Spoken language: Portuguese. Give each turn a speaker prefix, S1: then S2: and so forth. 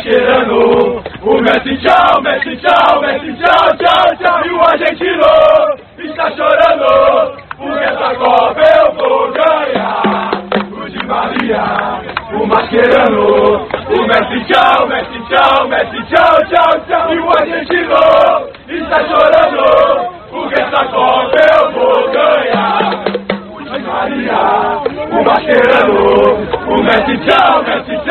S1: mascherano. O Messi tchau, Messi tchau, Messi tchau, tchau, tchau. E o argentino está chorando, porque essa Copa eu vou ganhar. O Di Maria, o mascherano. O Messi tchau, Messi tchau, Messi tchau, tchau, tchau. E o argentino está chorando, porque essa Copa eu vou ganhar. O Di Maria, o mascherano. O Messi tchau, Messi tchau.